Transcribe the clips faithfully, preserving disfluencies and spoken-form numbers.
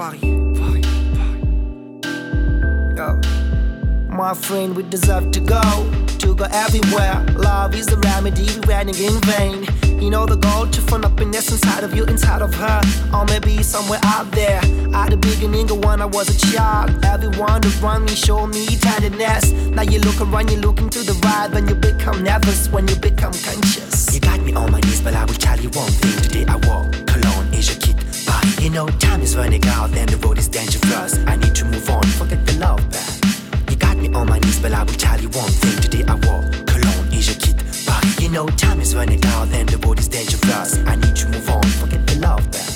Paris, Paris, Paris. Yo. My friend, we deserve to go, to go everywhere. Love is the remedy, we running in vain. You know the goal, to find happiness inside of you, inside of her. Or maybe somewhere out there. At the beginning of when I was a child, everyone around me showed me tenderness. Now you look around, you look into the right, when you become nervous, when you become conscious. You got me on my knees, but I will tell you one thing. Today I walk alone, is your kid. But you know time is running out and the road is dangerous. I need to move on, forget the love back. You got me on my knees, but I will tell you one thing. Today I walk alone, is your kid. But you know time is running out and the road is dangerous. I need to move on, forget the love back.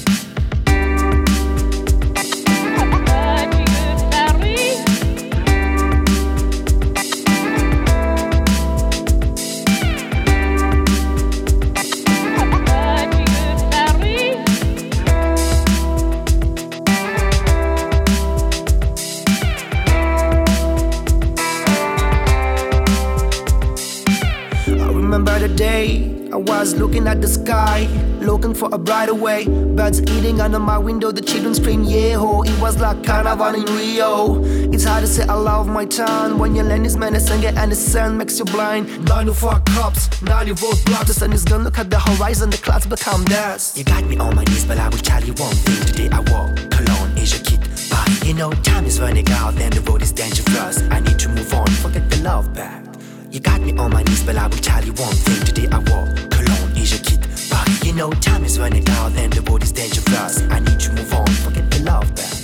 Remember the day I was looking at the sky, looking for a brighter way. Birds eating under my window, the children scream yeah-ho. It was like carnival in Rio. It's hard to say I love my town when your land is menacing and the sun makes you blind. Nine to four cops, ninety roadblocks. The sun is gonna look at the horizon, the clouds become dust. You got me on my knees, but I will tell you one thing. Today I walk alone, is your kid. But you know time is running out and the road is dangerous. I need to move on, forget the love back. You got me on my knees, but I will tell you one thing. Today I walk alone, is your kid. But you know time is running out and the road is dangerous. I need to move on, forget the love back.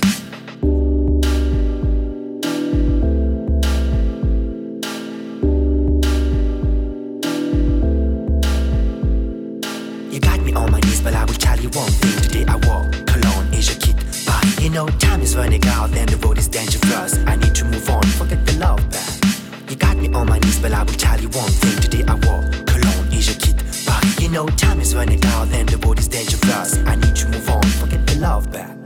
You got me on my knees, but I will tell you one thing. Today I walk alone, is your kid. But you know time is running out and the road is dangerous. I need to move on, forget the love back. You got me on my knees, but I will tell you one thing. Today I walk alone, is your kid. But you know time is running out and the road is dangerous. I need to move on, forget the love back.